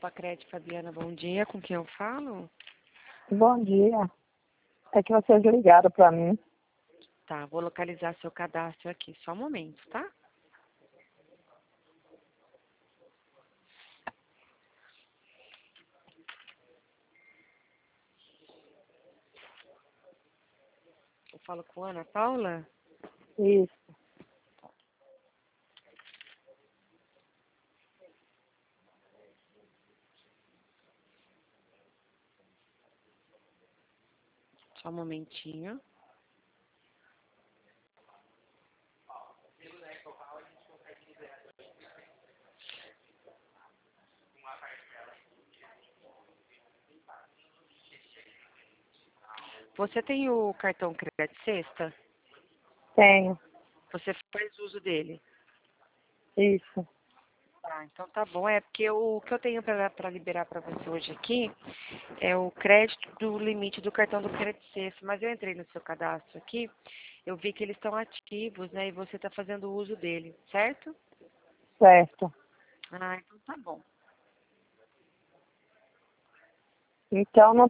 Pacred, Fabiana, bom dia. Com quem eu falo? Bom dia. É que vocês ligaram para mim. Tá, vou localizar seu cadastro aqui. Só um momento, tá? Eu falo com Ana Paula? Isso. Só um momentinho. Você tem o cartão Crédito Sexta? Tenho. Você faz uso dele? Isso. Ah, então tá bom. É porque o que eu tenho para liberar para você hoje aqui é o crédito do limite do cartão do Crédito Sexta. Mas eu entrei no seu cadastro aqui, eu vi que eles estão ativos, né? E você está fazendo uso dele, certo? Certo. Ah, então tá bom. Então não